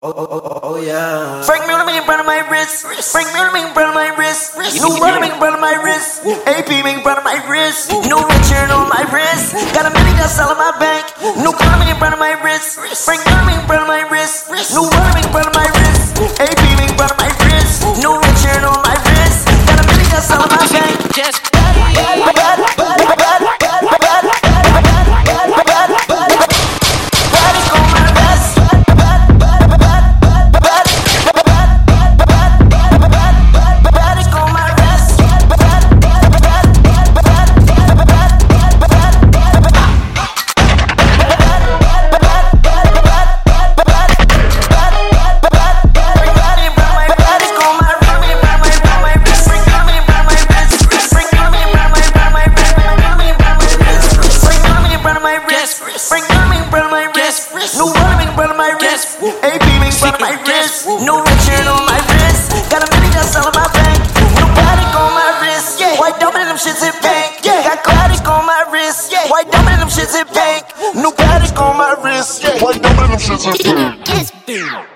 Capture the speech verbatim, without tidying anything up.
Oh, oh, oh, oh, yeah. Frank Miller making brand on my wrist. Frank Miller making brand on my wrist. New Runner making brand on my wrist. A P making brand on my wrist. New Richard on my wrist. Got a million that's all in my bank. New Runner making brand on my wrist. Frank Miller making brand on my wrist. New Runner making brand on my wrist. A P making brand on my wrist. New Richard on my wrist. Got a million that's all in my bank. Just Frank Miller making brand on my wrist. New Runner making brand on my wrist. A P making brand on my wrist. New Richard on my wrist. Got a million that's all in my bank. New Patek on my wrist. White diamond and them shits in pink. Got Patek on my wrist. White diamond and them shits in pink. New Patek on my wrist. White diamond and them shits in pink.